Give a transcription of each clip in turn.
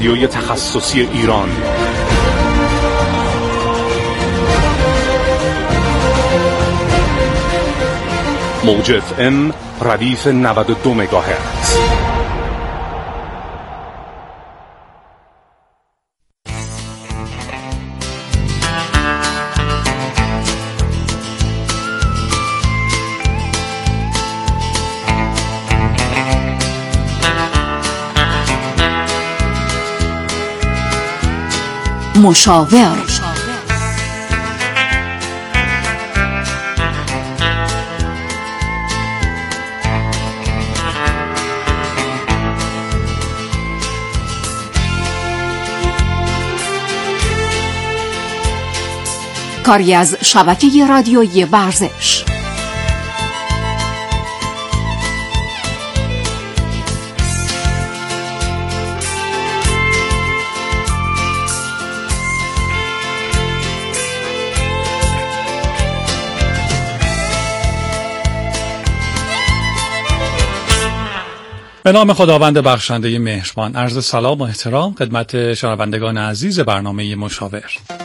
رادیوی تخصصی ایران. موج FM ردیف 92 مگاهرتز. مشاور. کاری از شبکه رادیویی ورزش. به نام خداوند بخشنده مهربان، عرض سلام و احترام خدمت شنوندگان عزیز برنامه مشاور.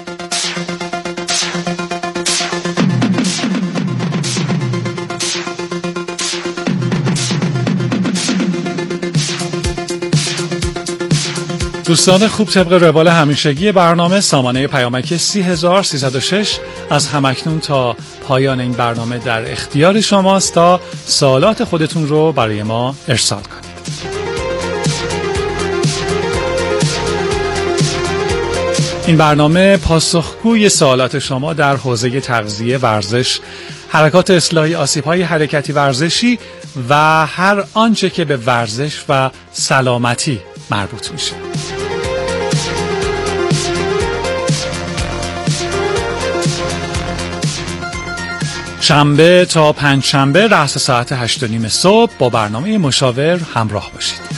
دوستان خوب، طبق روال همیشگی برنامه سامانه پیامک 30306 از همکنون تا پایان این برنامه در اختیار شماست تا سوالات خودتون رو برای ما ارسال کنید. این برنامه پاسخگوی سوالات شما در حوزه تغذیه، ورزش، حرکات اصلاحی، آسیب‌های حرکتی ورزشی و هر آنچه که به ورزش و سلامتی مربوط میشه. شنبه تا پنجشنبه رأس ساعت 8:30 صبح با برنامه مشاور همراه باشید.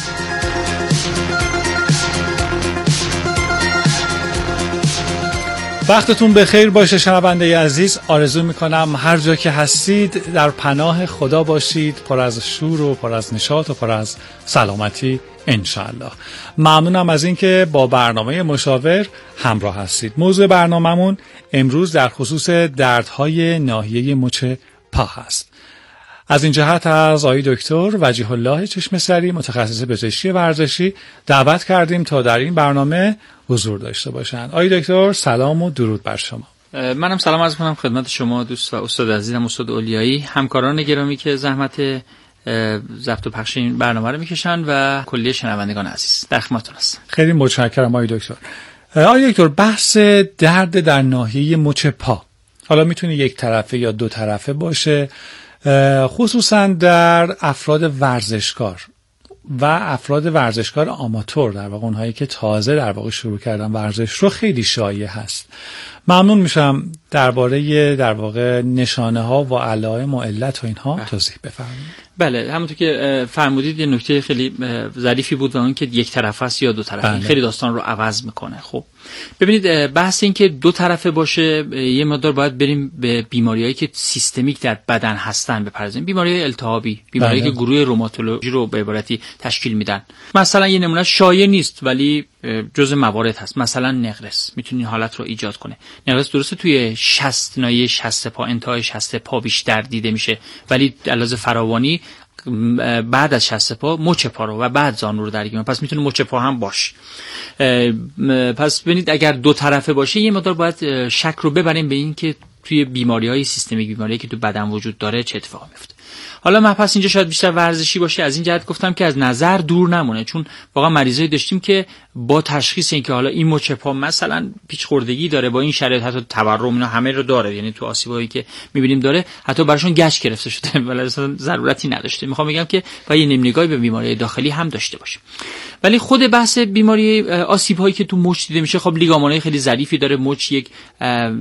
وقتتون بخیر باشه شنونده عزیز. آرزو میکنم هر جا که هستید در پناه خدا باشید، پر از شور و پر از نشاط و پر از سلامتی انشاءالله. ممنونم از اینکه با برنامه مشاور همراه هستید. موضوع برنامه‌مون امروز در خصوص دردهای ناحیه مچ پا هست. از این جهت از آقای دکتر وجیه الله چشمه‌سری، متخصص پزشکی ورزشی، دعوت کردیم تا در این برنامه حضور داشته باشند. آقای دکتر سلام و درود بر شما. منم سلام عرض می‌کنم خدمت شما دوست و استاد عزیزم، استاد اولیایی، همکاران گرامی که زحمت ضبط و پخش این برنامه رو میکشن و کلیه شنوندگان عزیز در خدمتتون هستم. خیلی متشکرم آقای دکتر. آقای دکتر، بحث درد در ناحیه مچ پا، حالا میتونه یک طرفه یا دو طرفه باشه، خصوصا در افراد ورزشکار و افراد ورزشکار آماتور، در واقع اونهایی که تازه در واقع شروع کردن ورزش رو، خیلی شایع هست. ممنون میشم درباره در واقع نشانه ها و علائم و علت و اینها توضیح بفرمایید. بله، همونطور که فرمودید یه نکته خیلی ظریفی بود و اون که یک طرفه است یا دو طرفه. بله. خیلی داستان رو عوض میکنه. خب ببینید، بحث این که دو طرفه باشه یه مقدار باید بریم به بیماریایی که سیستمیک در بدن هستن بپردازیم. بیماریهای التهابی، بیماریایی که گروه روماتولوژی رو به عبارتی تشکیل میدن. مثلا یه نمونه شایع نیست ولی جزء موارد هست، مثلا نقرس میتونه این حالت رو ایجاد کنه. نقرس درسته توی شست ناحیه شست پا، انتهای شست پا بیشتر دیده میشه، ولی علاوه فراوانی بعد از شست پا مچ پا رو و بعد زانو رو درگیر، پس میتونه مچ پا هم باشه. پس ببینید اگر دو طرفه باشه یه مقدار باید شک رو ببریم به این که توی بیماری‌های سیستمیک، بیماریایی که تو بدن وجود داره چه اتفاقی میفته. حالا مبحث اینجا شاید بیشتر ورزشی باشه، از این جهت گفتم که از نظر دور نمونه، چون واقعا مریضایی داشتیم که با تشخیص این که حالا این مچ پا مثلا پیچ خوردگی داره، با این شرایط حتی تورم اینا همه رو داره، یعنی تو آسیبایی که می‌بینیم داره، حتی براشون گچ گرفته شده ولی اصلا ضرورتی نداشته. میخوام بگم که باید یه نگاهی به بیماری داخلی هم داشته باشیم. ولی خود بحث بیماری آسیب‌هایی که تو مچ دیده میشه، خب لیگامان‌های خیلی ظریفی داره. مچ یک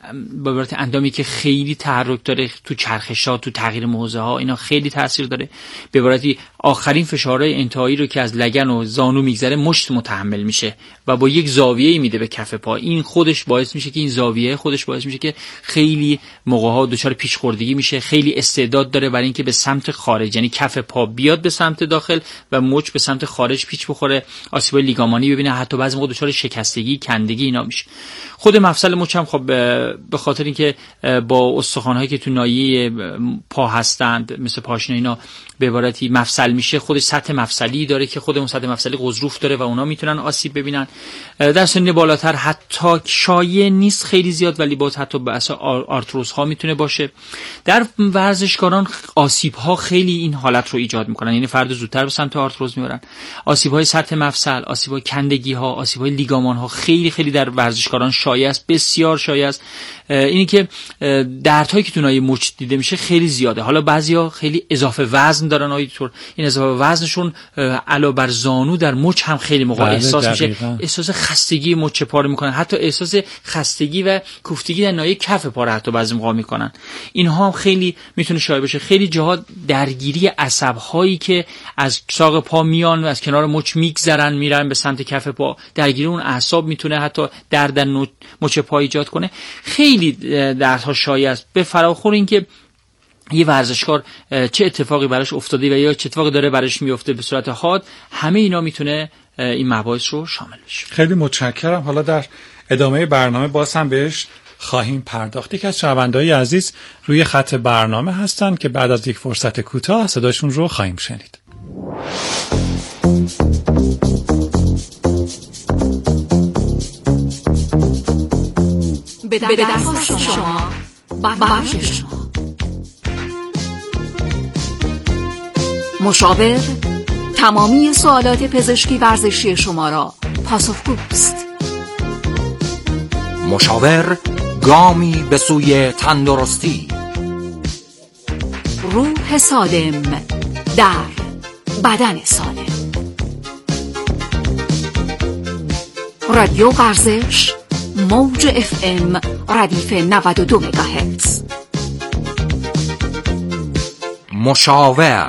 به عبارت اندامی که خیلی تحرک داره تو چرخشات، تو تغییر موضع ها، اینا خیلی تاثیر داره. به عبارتی آخرین فشارهای انتهایی رو که از لگن و زانو میگذره مشت متحمل میشه و با یک زاویه‌ای میده به کف پا. این خودش باعث میشه که این زاویه خودش باعث میشه که خیلی موقع‌ها دچار پیچ‌خوردگی میشه. خیلی استعداد داره برای اینکه به سمت خارج، یعنی کف پا بیاد به سمت داخل و مچ به سمت خارج پیچ بخوره، آسیب‌های لیگامانی ببینه، حتی بعضی موقع دچار شکستگی، کندگی اینا میشه. خود مفصل مچ هم خب به خاطر اینکه با استخوان‌هایی که تو ناحیه پا هستند مثل پاشنه اینا به عبارتی مفصل میشه، خودش سطح مفصلی داره که خودمون سطح مفصلی غضروف داره و اونا میتونن آسیب ببینن. در سن بالاتر حتی شایع نیست خیلی زیاد، ولی باز حتی باعث آرتروز ها میتونه باشه. در ورزشکاران آسیب ها خیلی این حالت رو ایجاد میکنن، یعنی فرد زودتر به سمت آرتروز میبرن. آسیب های سطح مفصل، آسیب های کندگی ها، آسیب های لیگامان ها خیلی خیلی در ورزشکاران شایع است، بسیار شایع است. اینی که دردهایی که تو ناحیه مچ دیده میشه خیلی زیاده. حالا بعضیا خیلی اضافه وزن دارن، این اضافه وزنشون علاوه بر زانو در مچ هم خیلی موقع احساس میشه. احساس خستگی مچ پا رو میکنن، حتی احساس خستگی و کوفتگی در ناحیه کف پا رو حتی بعضی موقع میکنن. اینها هم خیلی میتونه شایع بشه. خیلی جاها درگیری عصب هایی که از ساق پا میان و از کنار مچ میگذرن میرن به سمت کف پا، درگیری اون اعصاب میتونه حتی درد در مچ پا ایجاد کنه. خیلی دردها شایع است. به فراخور اینکه یه ورزشکار چه اتفاقی براش افتاده و یا چه اتفاقی داره براش میفته به صورت حاد، همه اینا میتونه این مباحث رو شامل بشه. خیلی متشکرم. حالا در ادامه برنامه باز هم بهش خواهیم پرداخت. یکی از شنونده‌های عزیز روی خط برنامه هستن که بعد از یک فرصت کوتاه صداشون رو خواهیم شنید. به درخواست شما بخش شما مشاور تمامی سوالات پزشکی ورزشی شما را پاسخگوست. مشاور گامی به سوی تندرستی. روح سالم در بدن سالم. رادیو ورزش موج FM ردیف 92 مگاهرتز. مشاور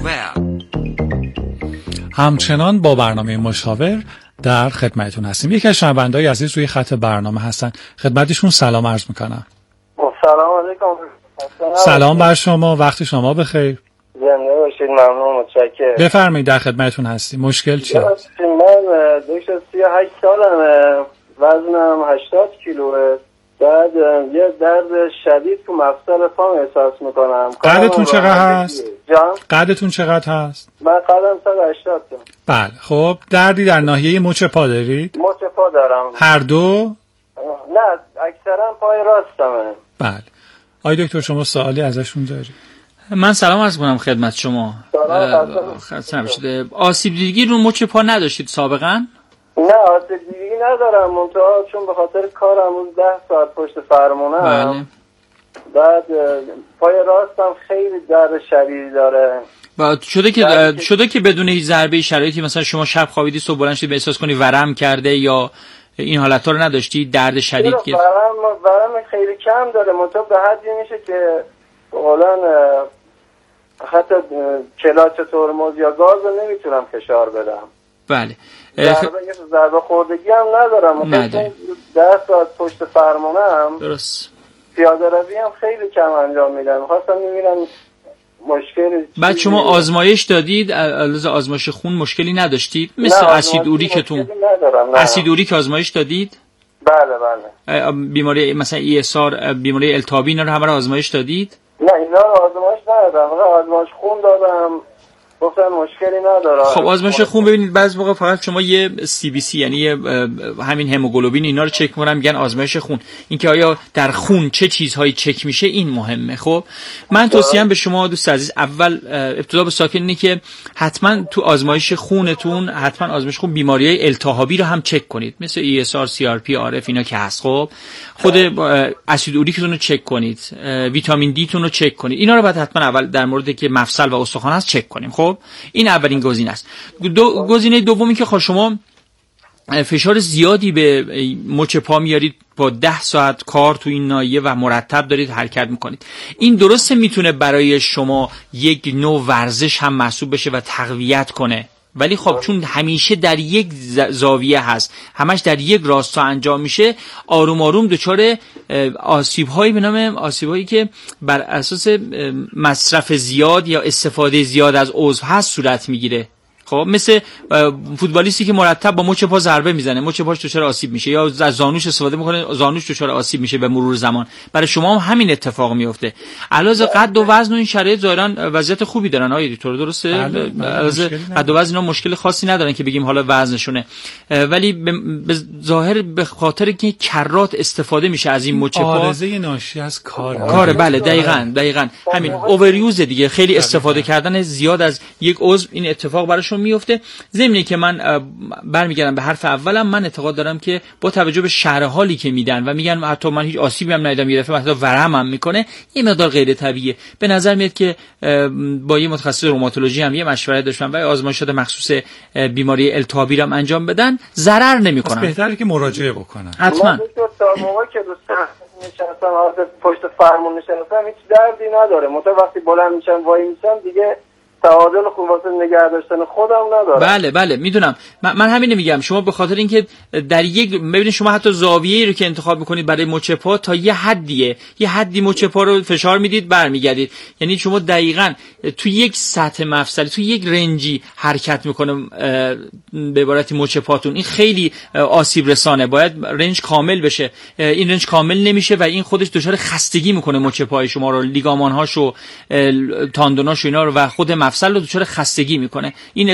همچنان با برنامه مشاور در خدمتتون هستیم. یکی از شنونده‌های عزیز روی خط برنامه هستن، خدمتشون سلام عرض میکنم. سلام علیکم. سلام بر شما، وقت شما بخیر. زنده باشید، ممنون، متشکرم. بفرمایید در خدمتتون هستیم. مشکل چیه؟ من دکتر 38 سالمه، وزنم 80 کیلوه. بعد یه درد شدید تو مفصل پام احساس میکنم. قدتون چقدر هست؟ جان؟ قدتون چقدر هست؟ من قدم 180 تا. بله. خب دردی در ناحیه مچ پا دارید؟ مچ پا دارم. هر دو؟ نه، اکثرا پای راستمه. بله. آقای دکتر شما سوالی ازشون دارید؟ من سلام عرض کنم خدمت شما. خسته نباشید. آسیب دیدگی رو مچ پا نداشتید سابقا؟ نه، آسیب دیدگی ندارم، منتها چون به خاطر کارم روز 10 ساعت پشت فرمونم. بله. بعد پای راستم خیلی درد شدیدی داره. و شده که بدون هیچ ضربه شرایطی مثلا شما شب خوابیدی صبح بلند شدید احساس کنی ورم کرده یا این حالت‌ها رو نداشتی؟ درد شدید که ورم خیلی کم داره، منتها به حدی میشه که قولن حتی کلاچ ترمز یا گاز رو نمیتونم فشار بدم. بله. ضربه خوردگی هم ندارم. 10 ساعت پشت فرمونم. درست. پیاده روی هم خیلی کم انجام میدم. خواستم ببینم مشکلی. بعد شما آزمایش دادید؟ علاوه آزمایش خون مشکلی نداشتید؟ مثل اسید اوریکتون؟ اسید اوریک آزمایش دادید؟ بله. بیماری مثلا ESR، بیماری التهابی اینا رو همه رو آزمایش دادید؟ نه، اینا رو آزمایش ندادم. آزمایش خون دادم، گفتن مشکلی نداره. خب آزمایش خون ببینید بعضی موقع فقط شما یه CBC یعنی همین هموگلوبین اینا رو چک می‌کنن، میگن آزمایش خون. اینکه آیا در خون چه چیزهایی چک میشه این مهمه. خب من توصیه‌ام به شما دوست عزیز، اول ابتدا به ساکن اینه که حتما تو آزمایش خونتون حتما آزمایش خون بیماری‌های التهابی رو هم چک کنید، مثل ESR، CRP، RF اینا که هست. خب خود اسید اوریکتون رو چک کنید، ویتامین دی تون رو چک کنید. اینا رو بعد حتما اول در مورد که مفصل و استخوان هست چک کنیم. خب این اولین گزینه است. گزینه دومی که خب شما فشار زیادی به مچ پا میارید، با 10 ساعت کار تو این ناحیه و مرتب دارید حرکت میکنید. این درسته میتونه برای شما یک نوع ورزش هم محسوب بشه و تقویت کنه، ولی خب چون همیشه در یک زاویه هست، همش در یک راستا انجام میشه، آروم آروم دچار آسیب‌هایی به نام آسیب‌هایی که بر اساس مصرف زیاد یا استفاده زیاد از عضو هست صورت میگیره. خب مثل فوتبالیستی که مرتب با مچ پا ضربه میزنه، مچ پاش دچار آسیب میشه، یا از زانوش استفاده میکنه، زانوش دچار آسیب میشه به مرور زمان. برای شما هم همین اتفاق میفته. علاوه قد و وزن و این شرایط ظاهرا وضعیت خوبی دارن آقای دکتر، درسته؟ علاوه قد و وزن اینا مشکل خاصی ندارن که بگیم حالا وزنشونه، ولی به ظاهر به خاطر که کرات استفاده میشه از این مچ پا، عارضه ناشی از کار بله دقیقاً همین اووریوز دیگه، خیلی استفاده کردن زیاد از یک عضو این اتفاق براشون میفته. ضمنی که من برمیگردم به حرف اولم، من اعتقاد دارم که با توجه به شرح حالی که میدن و میگن حتی من هیچ آسیبی هم ندیدم، یه دفعه حتی ورم هم میکنه، این مقدار غیر طبیعیه. به نظر میاد که با یه متخصص روماتولوژی هم یه مشورت داشتن و آزمایشات مخصوص بیماری التهابی رو هم انجام بدن، ضرر نمیکنن. بهتره که مراجعه بکنن. حتما. تا موقعی که دوستان نشستم پشت فرمون نشستم هیچ دردی نداره، وقتی بلند میشم وای میشم دیگه تعادل خوب واسه نگه داشتن خودم ندارم. بله میدونم. من همین میگم، شما به خاطر اینکه در یک ببینید شما حتی زاویه‌ای رو که انتخاب میکنید برای مچ پا تا یه حدی مچ پا رو فشار میدید برمیگردید، یعنی شما دقیقاً تو یک سطح مفصلی، تو یک رنجی حرکت میکنه به عبارتی مچ پاتون. این خیلی آسیب رسانه، باید رنج کامل بشه. این رنج کامل نمیشه و این خودش دچار خستگی میکنه مچ پای شما رو، لیگامان‌هاشو، تاندوناشو اینا رو و خود مفصل رو دچار خستگی میکنه. این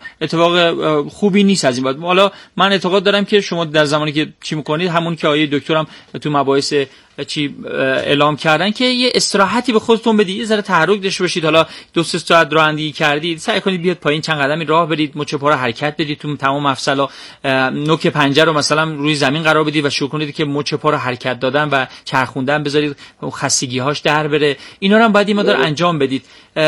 اتفاق خوبی نیست از این بعد. حالا من اعتقاد دارم که شما در زمانی که چی میکنید، همون که آیه دکترم تو مباحث چی اعلام کردن، که یه استراحتی به خودتون بدید، یه ذره تحرک داشته باشید. حالا 2-3 ساعت رانندگی کردید، سعی کنید بیاد پایین چند قدمی راه برید، مچ پا رو حرکت بدید تو تمام مفصل، نوک پنجه رو مثلا روی زمین قرار بدید و شروع کنید که مچ پا رو حرکت دادن و چرخوندن بذارید خستگی‌هاش در بره. اینا رو هم باید این مقدار انجام بدید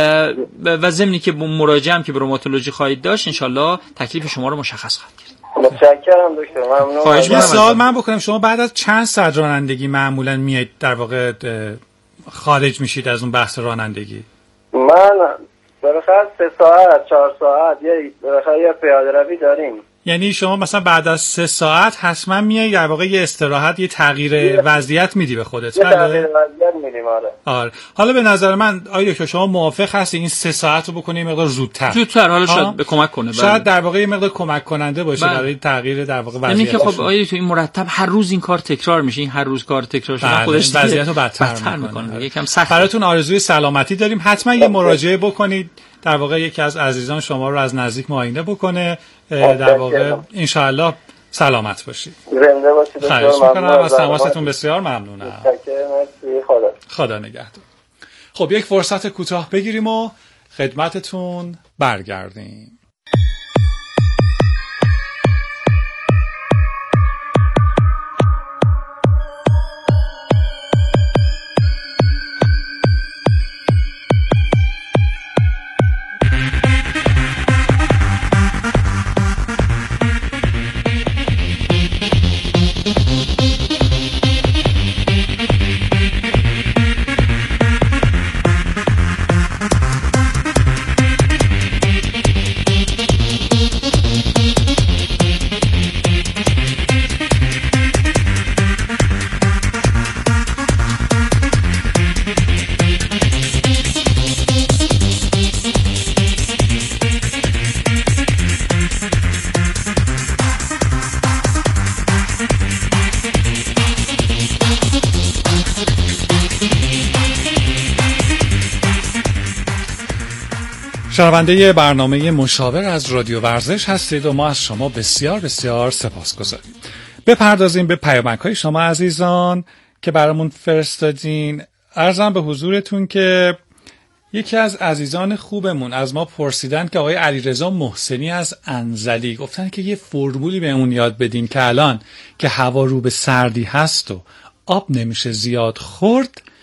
و ضمنی که مراجعه هم که به روماتولوژی خواهید داشت، ان شاءالله تکلیف شما رو مشخص خواهد کرد. متشکرم دکتر، ممنون. یه سوال من بکنم، شما بعد از چند ساعت رانندگی معمولا میایید در واقع خارج میشید از اون بحث رانندگی؟ من بالاخره 3 ساعت 4 ساعت یه پیاده روی داریم. یعنی شما مثلا بعد از 3 ساعت حتما میای در واقع یه استراحت، یه تغییر وضعیت میدی به خودت؟ یه تغییر وضعیت میدیم. آره. حالا به نظر من آیا که شما موافق هستی این 3 ساعت رو بکنی مقدار زودتر حالا شاید به کمک کنه، شاید در واقع یه مقدار کمک کننده باشه برای تغییر در واقع وضعیت. یعنی که خب آیا تو این مرتب هر روز این کار تکرار میشه، این هر روز کار تکرار شده خودش وضعیت رو بدتر میکنه. یکم سخت. براتون آرزوی سلامتی داریم. حتما یه مراجعه بکنید، در واقع یکی از عزیزان شما رو از نزدیک معاینه بکنه، در واقع ان شاء الله سلامت باشید. زنده باشید. خواهش می‌کنم، از تماستون بسیار ممنونم. خدا نگهدار. خب یک فرصت کوتاه بگیریم و خدمتتون برگردیم. شنونده برنامه مشاور از رادیو ورزش هستید و ما از شما بسیار بسیار سپاسگزاریم. بپردازیم به پیامک‌های شما عزیزان که برامون فرستادین. عرضم به حضورتون که یکی از عزیزان خوبمون از ما پرسیدن که آقای علیرضا محسنی از انزلی گفتن که یه فرمولی بهمون یاد بدین که الان که هوا رو به سردی هست و آب نمیشه زیاد خورد،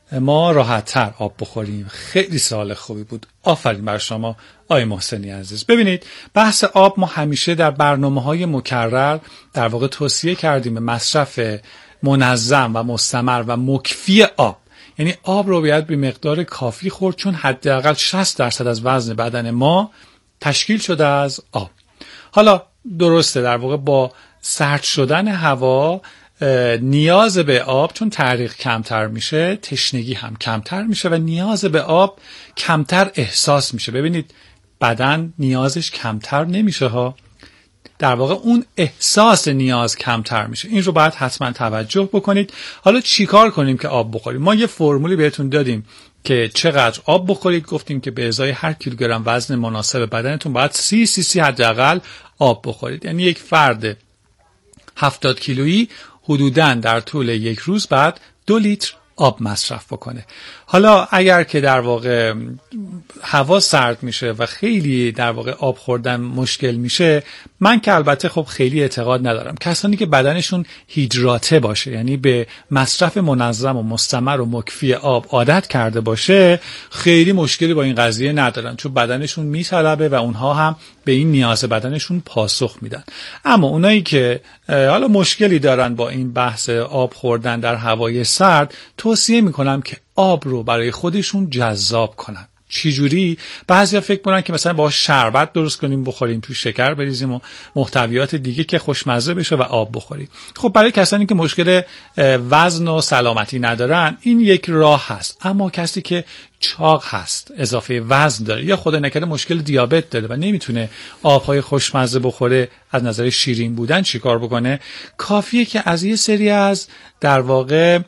ما راحت‌تر آب بخوریم. خیلی سوال خوبی بود. آفرین بر شما آقای محسنی عزیز. ببینید بحث آب ما همیشه در برنامه‌های مکرر در واقع توصیه کردیم به مصرف منظم و مستمر و مکفی آب. یعنی آب رو باید به مقدار کافی خورد، چون حداقل 60% از وزن بدن ما تشکیل شده از آب. حالا درسته در واقع با سرد شدن هوا نیاز به آب، چون تعریق کمتر میشه، تشنگی هم کمتر میشه و نیاز به آب کمتر احساس میشه. ببینید بدن نیازش کمتر نمیشه ها، در واقع اون احساس نیاز کمتر میشه. این رو باید حتما توجه بکنید. حالا چیکار کنیم که آب بخوریم؟ ما یه فرمولی بهتون دادیم که چقدر آب بخورید. گفتیم که به ازای هر کیلوگرم وزن مناسب بدنتون باید 30 cc حداقل آب بخورید. یعنی یک فرد 70 کیلویی حدوداً در طول یک روز بعد 2 لیتر آب مصرف بکنه. حالا اگر که در واقع هوا سرد میشه و خیلی در واقع آب خوردن مشکل میشه، من که البته خب خیلی اعتقاد ندارم، کسانی که بدنشون هیدراته باشه، یعنی به مصرف منظم و مستمر و مکفی آب عادت کرده باشه، خیلی مشکلی با این قضیه ندارن، چون بدنشون میطلبه و اونها هم به این نیاز بدنشون پاسخ میدن. اما اونایی که حالا مشکلی دارن با این بحث آب خوردن در هوای سرد، توصیه میکنم که آب رو برای خودشون جذاب کنن. چی جوری؟ بعضیا فکر کنن که مثلا با شربت درست کنیم بخوریم، تو شکر بریزیم و محتویات دیگه که خوشمزه بشه و آب بخوریم. خب برای کسانی که مشکل وزن و سلامتی ندارن این یک راه هست. اما کسی که چاق هست، اضافه وزن داره یا خدا نکرده مشکل دیابت داره و نمیتونه آبهای خوشمزه بخوره، از نظر شیرین بودن چیکار بکنه؟ کافیه که از یه سری از در واقع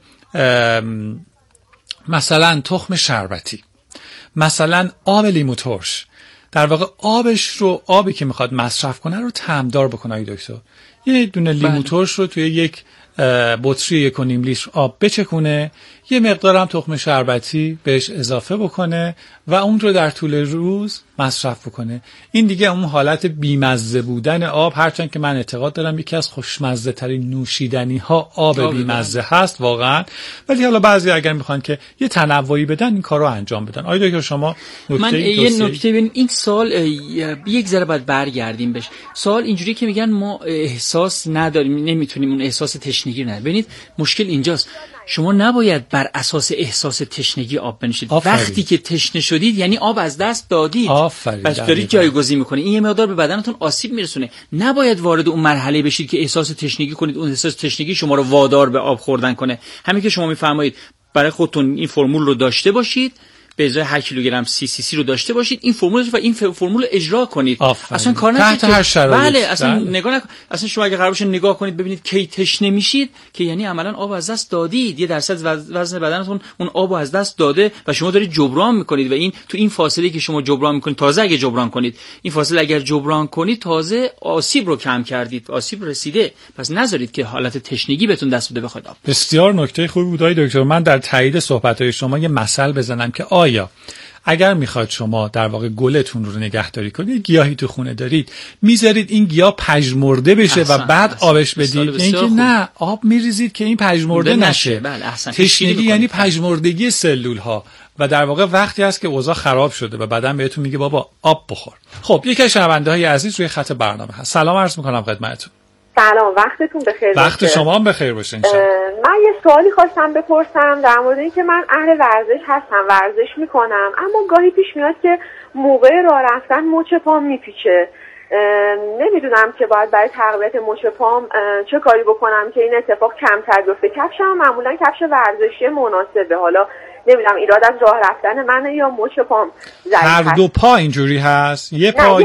مثلا تخم شربتی، مثلا آب لیمو ترش، در واقع آبی که میخواد مصرف کنه رو طعمدار بکنه. ای دکتر یه دونه لیمو ترش رو توی یک بطری 1.5 لیتر آب بچکونه، یه مقدار هم تخم شربتی بهش اضافه بکنه و اون رو در طول روز مصرف بکنه. این دیگه اون حالت بیمزه بودن آب، هرچند که من اعتقاد دارم یکی از خوشمزه ترین نوشیدنی ها آب بیمزه هست واقعا، ولی حالا بعضی اگر میخوان که یه تنوعی بدن این کارو انجام بدن. آیا دکتر شما من یه نکته ببین، این سال یک ذره باید برگردیم بهش. سوال اینجوری که میگن ما احساس نداریم، نمیتونیم اون احساس تشنگی رو نداریم. ببینید مشکل اینجاست، شما نباید بر اساس احساس تشنگی آب بنوشید. وقتی که تشنه شدید یعنی آب از دست دادید، پس دارید جایگزین میکنید. این یه مقدار به بدنتون آسیب میرسونه. نباید وارد اون مرحله بشید که احساس تشنگی کنید، اون احساس تشنگی شما رو وادار به آب خوردن کنه. همین که شما میفرمایید برای خودتون این فرمول رو داشته باشید، به ازای 8 کیلوگرم CCC رو داشته باشید، این فرمول و این فرمول اجرا کنید. اصلا کار نکنید تحت هر شرایط. بله اصلا نگاه نکنید. اصلا شما اگه قرار باشه نگاه کنید ببینید کی تشنه میشید که یعنی عملا آب از دست دادید، 1% وزن بدنتون اون آبو از دست داده و شما دارید جبران میکنید و این تو این فاصله که شما جبران میکنید، تازه اگه جبران کنید این فاصله اگر جبران کنید تازه آسیب رو کم کردید، آسیب رسیده. پس نذارید که حالت تشنگی بهتون دست بده بخواید آب. بسیار نکته خوبی بود دکتر. من در تایید صحبت‌های شما یه مثل بزنم که آیا اگر میخواد شما در واقع گلتون رو نگهداری کنید، گیاهی تو خونه دارید، میذارید این گیاه پژمرده بشه و بعد آبش بدید، اینکه نه آب میریزید که این پژمرده نشه. تشنگی یعنی پژمردگی سلول ها و در واقع وقتی است که اوضاع خراب شده و بدن بهتون میگه بابا آب بخور. خب یکی از شنونده‌های عزیز روی خط برنامه هست. سلام عرض میکنم خدمتتون. سلام، وقتتون بخیر باشه. وقت شما هم بخیر باشه انشالله. من یه سوالی خواستم بپرسم در مورد اینکه من اهل ورزش هستم، ورزش میکنم، اما گاهی پیش میاد که موقع راه رفتن مچ پام میپیچه. نمیدونم که باید برای تقویت مچ پام چه کاری بکنم که این اتفاق کمتر بیفته. کفشم معمولا کفش ورزشی مناسبه، حالا نمیدونم ایراد از راه رفتن منه یا مچ پام ضعیف هر دو پا اینجوری هست؟ یه پا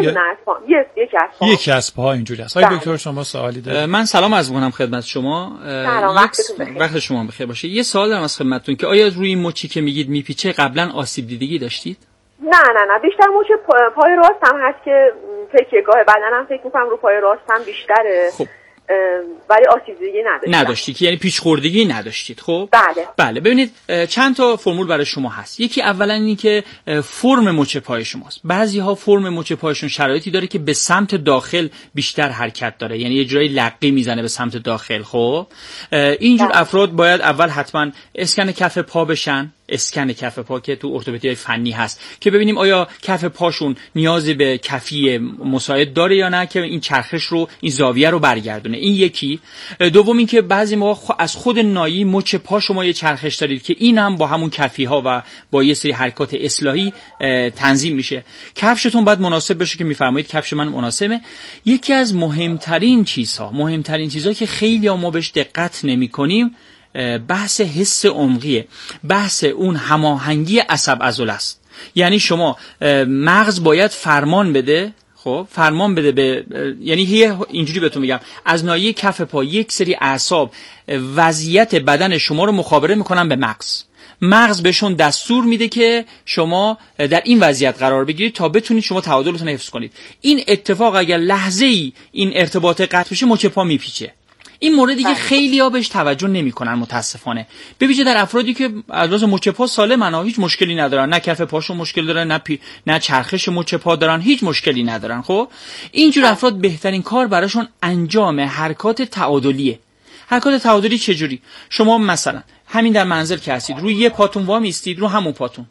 یکی از پاها اینجوری هست. آقای دکتر شما سوالی دارید؟ من سلام عرض می‌کنم خدمت شما. سلام، وقتتون بخیر. وقت شما بخیر باشه. یه سوال دارم از خدمتتون که آیا روی این مچی که میگید میپیچه قبلا آسیب دیدگی داشتید؟ نه بیشتر مچ پای راستم هست که تکیه‌گاه بدنم فکر می‌کنم رو پای راستم بیشتره. خب ولی آسیب دیدگی نداشتی که یعنی پیچ خوردگی نداشتید. خب بله ببینید چند تا فرمول برای شما هست. یکی اولا اینی که فرم مچ پای شماست. بعضی‌ها فرم مچ پایشون شرایطی داره که به سمت داخل بیشتر حرکت داره، یعنی یه جایی لقی میزنه به سمت داخل. خب اینجور افراد باید اول حتما اسکن کف پا بشن، اسکن کف پا که تو ارتوپدی فنی هست که ببینیم آیا کف پاشون نیازی به کفی مساعد داره یا نه که این چرخش رو، این زاویه رو برگردونه. این یکی. دوم این که بعضی موقع از خود نایی مچ پا شما یه چرخش دارید که این هم با همون کفی ها و با یه سری حرکات اصلاحی تنظیم میشه. کفشتون باید مناسب بشه که میفرمایید کفش من مناسبه. یکی از مهمترین چیزها که خیلی ما بهش دقت نمی‌کنیم بحث حس عمقیه، بحث اون هماهنگی عصب عضله است. یعنی شما مغز باید فرمان بده، خب فرمان بده به، یعنی اینجوری بهتون میگم، از ناحیه کف پا یک سری اعصاب وضعیت بدن شما رو مخابره میکنن به مغز بهشون دستور میده که شما در این وضعیت قرار بگیرید تا بتونید شما تعادلتون حفظ کنید. این اتفاق اگر لحظه‌ای این ارتباط قطع بشه مچ پا میپیچه. این موردی که خیلی‌ها بهش توجه نمی‌کنن متاسفانه، به ویژه در افرادی که از لحاظ مچ پا سالمن، هیچ مشکلی ندارن، نه کف پاشون مشکل دارن، نه چرخش مچ پا دارن، هیچ مشکلی ندارن. خب اینجور افراد بهترین کار براشون انجام حرکات تعادلیه. حرکات تعادلی چجوری؟ شما مثلا همین در منزل که هستید، روی یه پاتون وامیستید، رو همون پاتون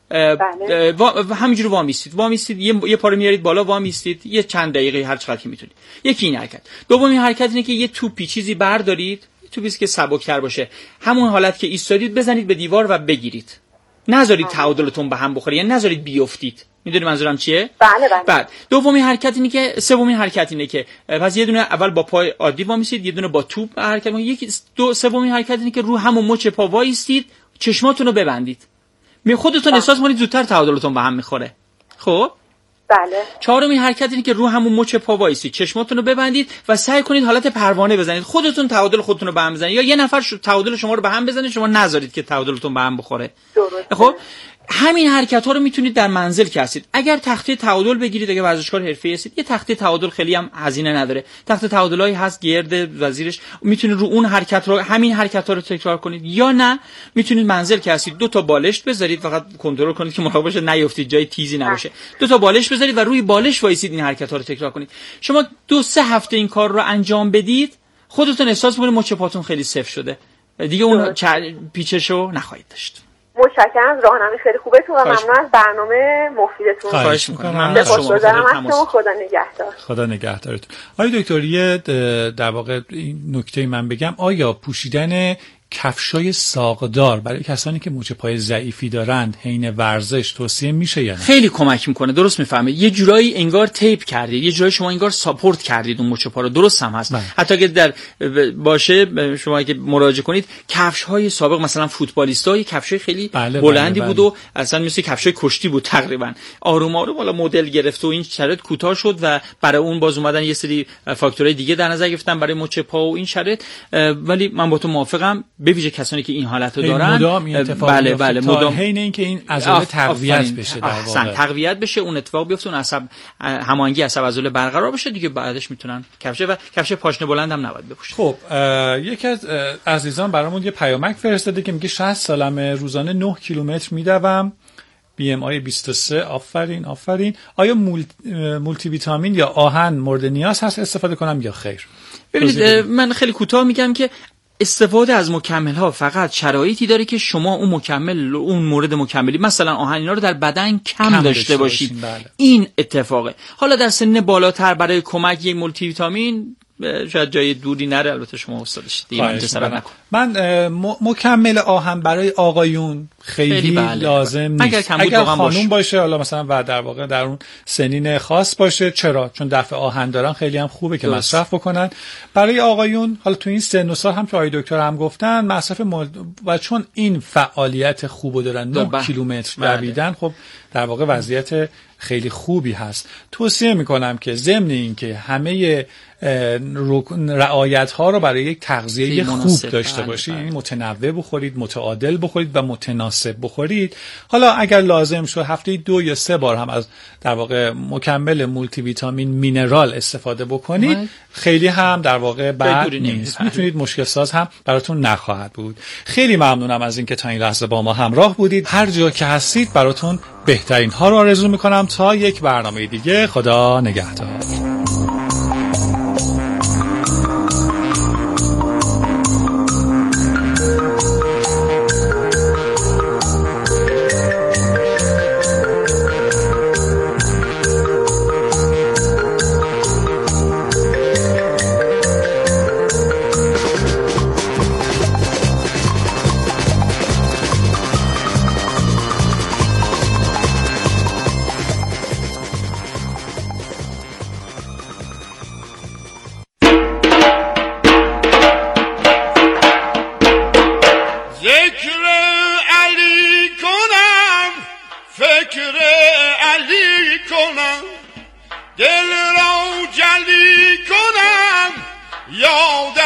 همینجوری وامیستید، یه پا رو میارید بالا، وامیستید یه چند دقیقه هر چقدر که میتونید. یکی این حرکت. دومی حرکت اینه که یه توپی چیزی بردارید، توپی که سبک‌تر باشه، همون حالت که ایستادید بزنید به دیوار و بگیرید. نذارید تعادلتون به هم بخوره، یعنی نذارید بیافتید. میدونی منظورم چیه؟ بله. بعد سومین حرکت اینه که پس یه دونه اول با پای عادی وامیستید، یه دونه با توپ حرکت کنید. سومین حرکت اینه که رو همون مچ پا وایستید، چشماتون رو ببندید. خودتون احساس کنید زودتر تعادلتون به هم میخوره. خب بله. چهارمین حرکت اینه که رو همون مچ پا وایسید، چشماتون رو ببندید و سعی کنید حالت پروانه بزنید، خودتون تعادل خودتون رو به هم بزنید، یا یه نفر تعادل شما رو به هم بزنه، شما نذارید که تعادلتون به هم بخوره. درسته. خب همین حرکت ها رو میتونید در منزل که هستید. اگر تخته تعادل بگیرید، اگه ورزشکار حرفه‌ای هستید، یه تخته تعادل خیلی هم هزینه نداره، تخته تعادلایی هست گرد وزیرش، میتونید رو اون حرکت رو، همین حرکت ها رو تکرار کنید. یا نه میتونید منزل که هستید 2 تا بالشت بذارید، فقط کنترل کنید که مراقب باشید نیافتید جای تیزی نباشه. 2 تا بالشت بذارید و روی بالش وایسید این حرکت ها رو تکرار کنید. شما 2-3 هفته این کار رو انجام بدید، خودتون احساس می‌کنید مچ پاتون خیلی صفر شده، دیگه اون پیچشو نخواهید داشت. متشکرم از راهنمایی خیلی خوبتون و ممنون از برنامه مفیدتون. خواهش می‌کنم. ممنون از شما. خدا نگهدار. خدا نگهدارتون. آقای دکتر، یه در واقع این نکته من بگم، آیا پوشیدن کفشای ساقدار برای کسانی که مچ پای ضعیفی دارند حین ورزش توصیه میشه یا نه؟ خیلی کمک میکنه. درست میفهمید، یه جورایی انگار تیپ کردید، یه جورایی شما انگار ساپورت کردید اون مچ پا رو. درست هم هست. حتی اگه در باشه شما اگه مراجعه کنید، کفش‌های سابق مثلا فوتبالیست‌ها کفشای خیلی بلندی بود و اصلا مثل کفشای کشتی بود تقریبا. آروم آروم بالا مدل گرفت و این شرایط کوتاه شد و برای اون باز اومدن یه سری فاکتورهای دیگه در نظر گرفتن برای مچ پا و این شرایط. ولی من با تو موافقم، به ویژه کسانی که این حالت رو دارن. بله مدام حین اینکه این عضله تقویت بشه، در واقع تقویت بشه، اون اتفاق بیفته، اون عصب هماهنگی عصب عضله برقرار بشه، دیگه بعدش میتونن کفش پاشنه بلند هم نباید بپوشن. خب یکی از عزیزان برامون یه پیامک فرستاده که میگه 60 سالمه، روزانه 9 کیلومتر میدوم، BMI 23. آفرین. آیا مولتی ویتامین یا آهن مورد نیاز هست استفاده کنم یا خیر؟ ببینید من خیلی کوتاه میگم که استفاده از مکمل ها فقط شرایطی داره که شما اون مکمل، اون مورد مکملی مثلا آهن، اینا رو در بدن کم داشته باشید. بله. این اتفاقه. حالا در سن بالاتر برای کمک یک مولتی ویتامین شاید جای دوری نره، البته شما استادش دیگه من مکمل آهن برای آقایون خیلی لازم نیست. اگر خانوم باشه، حالا مثلا و در واقع در اون سنین خاص باشه، چرا؟ چون دفع آهن دارن، خیلی هم خوبه که مصرف بکنن. برای آقایون حالا تو این سن و سال هم که آقای دکتر هم گفتن مصرف و چون این فعالیت خوبو دارن، 9 کیلومتر دویدن، خب در واقع وضعیت خیلی خوبی هست. توصیه میکنم که ضمن این که همه رعایت ها رو برای یک تغذیه خوب داشته باشید، یعنی متنوع بخورید، متعادل بخورید و متناسب بخورید. حالا اگر لازم شد هفته 2 یا 3 بار هم از در واقع مکمل مولتی ویتامین مینرال استفاده بکنید، خیلی هم در واقع بد نیست. میتونید مشکل ساز هم براتون نخواهد بود. خیلی ممنونم از اینکه تا این لحظه با ما همراه بودید. هر جا که هستید براتون بهترین ها رو آرزو میکنم. تا یک برنامه دیگه، خدا نگهدار.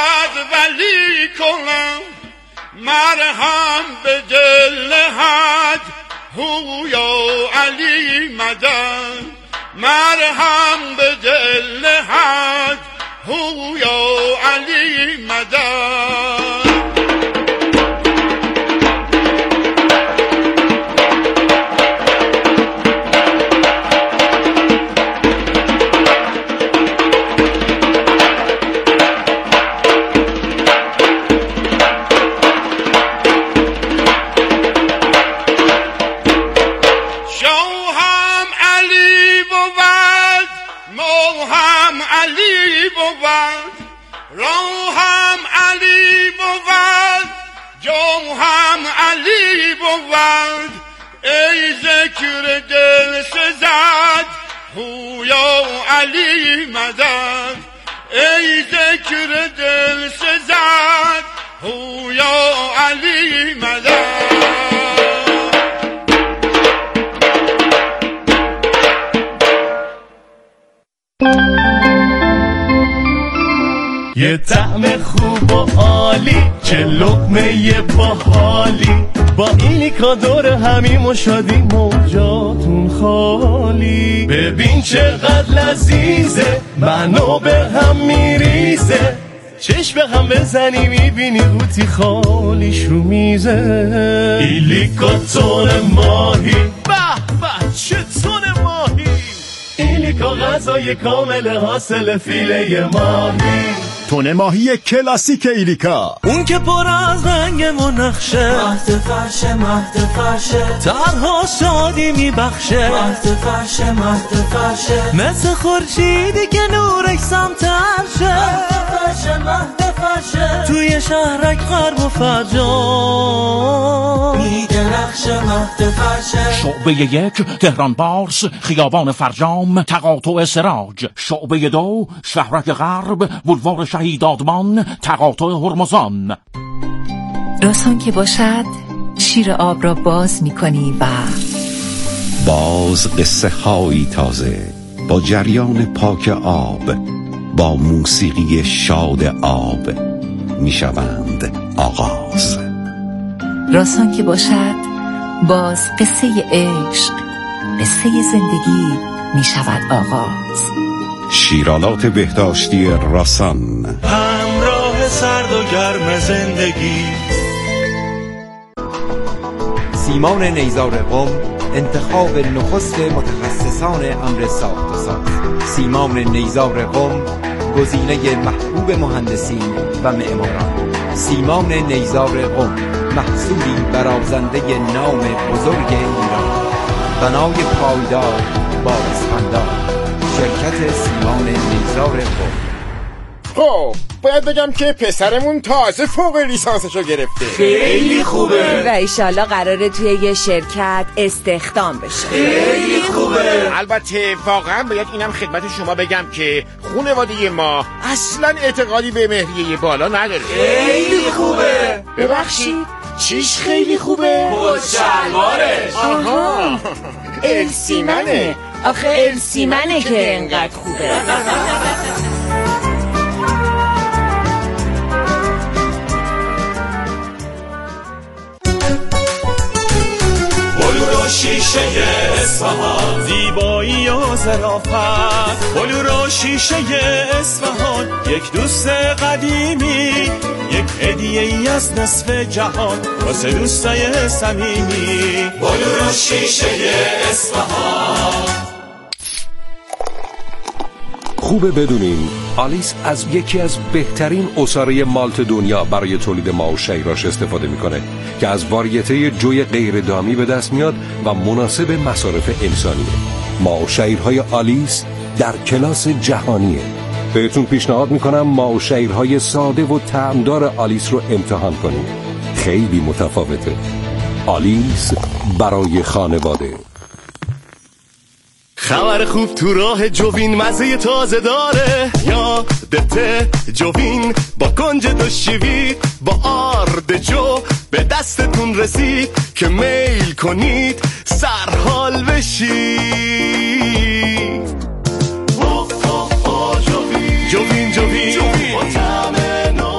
بد ولی کنم مرهم به دل حد هویا علی مدد مرهم به دل حد هویا علی مدد روحم علی بود جوهم علی بود ای ذکر دل سزد هویا علی مدد ای ذکر دل سزد هویا علی مدد یه طعم خوب و عالی چه لقمه باحالی با ایلیکا دور همیم و شادی موجاتون خالی ببین چقدر لذیذه منو به هم میریزه چشم به هم بزنی میبینی قوطی خالیش رو میزه ایلیکا تون ماهی به به چه تون ماهی ایلیکا غذای کامل حاصل فیله ماهی تون ماهی کلاسیک ایلیکا اون که پر از رنگ و نقشه مهد فرشه ترها شادی میبخشه مهد فرشه مثل خورشیدی که نورش سمتر شه مهد فرشه توی شهرک غرب و فرجام میدرخش مهد فرشه شعبه 1 تهران بارس خیابان فرجام تقاطع سراج شعبه 2 شهرک غرب بولوار شهید آدمان تقاطع هرمزان راسان که باشد شیر آب را باز می‌کنی و باز قصه هایی تازه با جریان پاک آب با موسیقی شاد آب میشوند آغاز. راسان که باشد باز قصه عشق قصه زندگی میشود آغاز. شیرالات بهداشتی راسان همراه سرد و گرم زندگی. سیمان نیزار قم انتخاب نخست متخصصان امر ساخت و ساز. سیمان نیزار قم گزینه محبوب مهندسین و معماران. سیمان نیزار قم محصولی برازنده نام بزرگ ایران. بنای پایدار با اسفندار. شرکت سیمان نیزار قم. خب باید بگم که پسرمون تازه فوق لیسانسشو گرفته. خیلی خوبه و ایشالله قراره توی یه شرکت استخدام بشه. خیلی خوبه. البته واقعا باید اینم خدمت شما بگم که خانواده ما اصلا اعتقادی به مهریه بالا نداره. خیلی خوبه. ببخشید چیش خیلی خوبه؟ شلوارش. آها السیمنه. آخه السیمنه که انقدر خوبه. شیشه اصفهان زیبایی و ظرافت بلورو شیشه اصفهان یک دوست قدیمی یک هدیه ای از نصف جهان واسه دوستای صمیمی بلورو شیشه اصفهان. خوبه بدونین آلیس از یکی از بهترین عصاره مالت دنیا برای تولید ماو شیراش استفاده میکنه که از واریته جوی غیر دامی به دست میاد و مناسب مصارف انسانیه. ماو شیرهای آلیس در کلاس جهانیه. بهتون پیشنهاد میکنم ماو شیرهای ساده و طعمدار آلیس رو امتحان کنید. خیلی متفاوته. آلیس برای خانواده. خبر خوب تو راه جوین مزه تازه داره. یادته جوین با کنج دو شیوی با آرد جو به دستتون رسید که میل کنید سرحال بشید.